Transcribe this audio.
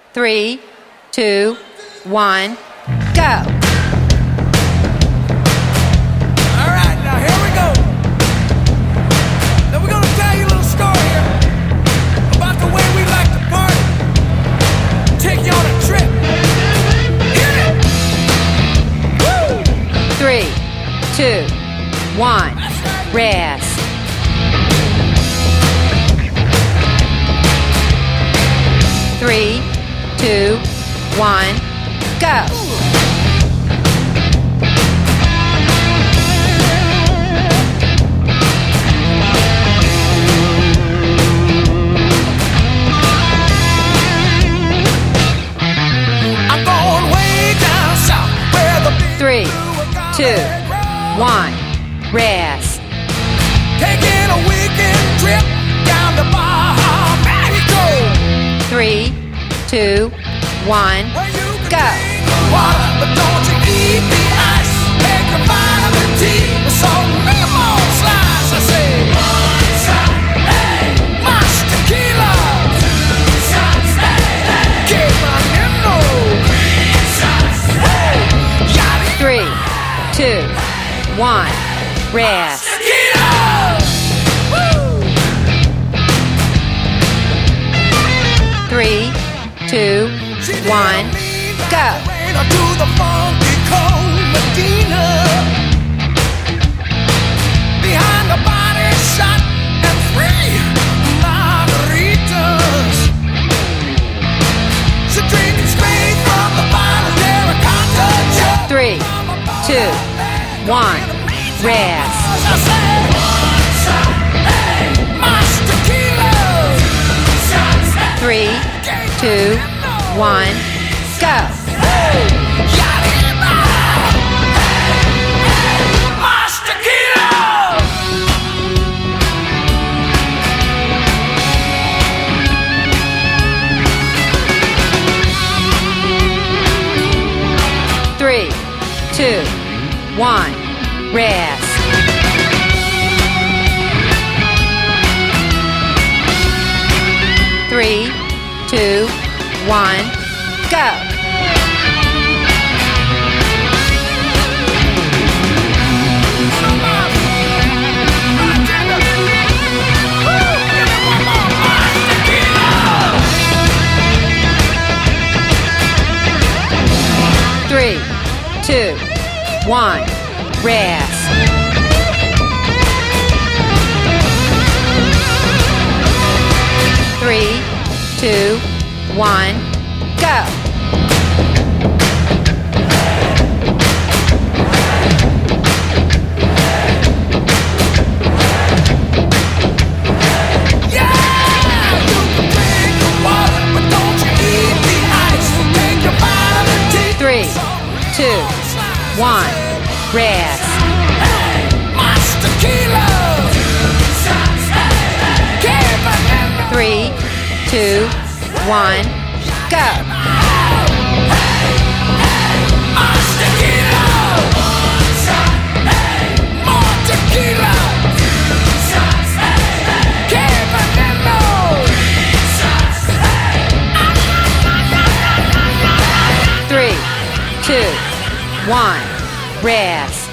3, 2, 1, go. Three, two, one, rest. 3, 2, 1, go. I'm going way down south where the 3, 2, 1, rest. taking a weekend trip down to Baja, Mexico. 3, 2, 1, Where you can go. drink the water, but don't you eat the ice. Make your vitamin T with salt and lemon slice. I say, one shot, hey, más tequila. 2 shots, hey, hey. Keep my nino. 3 shots, hey, yachty. 3, 2, 1, rest. Tequila. Woo. 3, 2, 1, go. To the funky cold Medina, behind the body shot and 3 margaritas. She drinking straight from the bottle, terracotta jug. 3, 2, 1, rest. I said, one shot, hey, más tequila. 2 shots, hey. 3, 2, 1, go. Yachty, más tequila. 3, 2, 1, rest. 3, 2, 1, go. Three, two, one, rest. 3, 2, 1, go. Three, two, one, rest. Más tequila. 3, 2, 1, go. Más tequila. More tequila. Que veneno. 3, 2, 1, rest.